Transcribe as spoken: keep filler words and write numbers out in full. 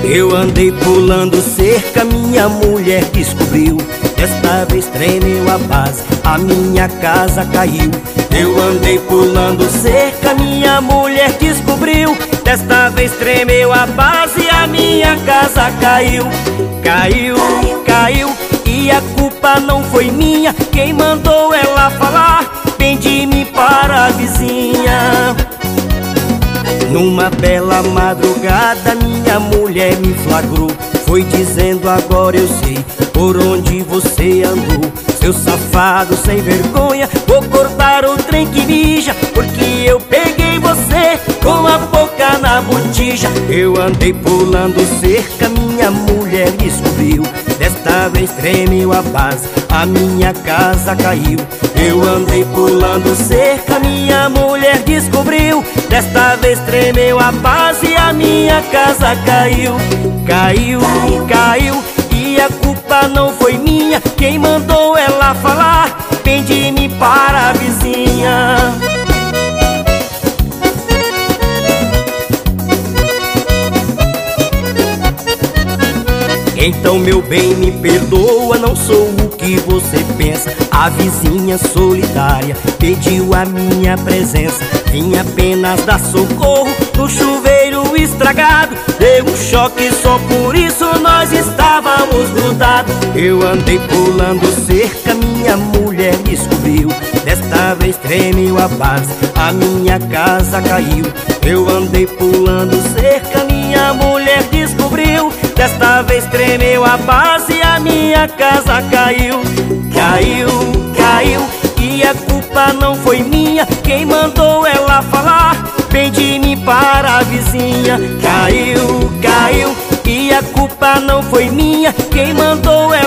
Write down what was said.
Eu andei pulando cerca, minha mulher descobriu. Desta vez tremeu a base, a minha casa caiu. Eu andei pulando cerca, minha mulher descobriu. Desta vez tremeu a base, a minha casa caiu. Caiu, caiu, e a culpa não foi minha. Quem mandou ela falar bem de mim para a vizinha? Numa bela madrugada minha mulher me flagrou. Foi dizendo: agora eu sei por onde você andou. Seu safado sem vergonha, vou cortar o trem que mija, porque eu peguei você com a boca na botija. Eu andei pulando cerca, minha mulher descobriu. Desta vez tremeu a base, a minha casa caiu. Eu andei pulando cerca, minha mulher descobriu. Desta vez tremeu a base, a minha casa caiu. Caiu, caiu, e a culpa não foi minha. Quem mandou ela falar bem de mim para a vizinha? Então, meu bem, me perdoa, não sou o que você pensa. A vizinha solidária pediu a minha presença. Vim apenas dar socorro no chuveiro estragado. Deu um choque, só por isso nós estávamos grudados. Eu andei pulando cerca, minha mulher descobriu. Desta vez tremeu a base, a minha casa caiu. Eu andei pulando cerca, minha mulher descobriu. Desta vez tremeu a base, a minha casa caiu. Caiu, caiu, e a culpa não foi minha. Quem mandou ela falar bem de mim para a vizinha? Caiu, caiu, e a culpa não foi minha. Quem mandou ela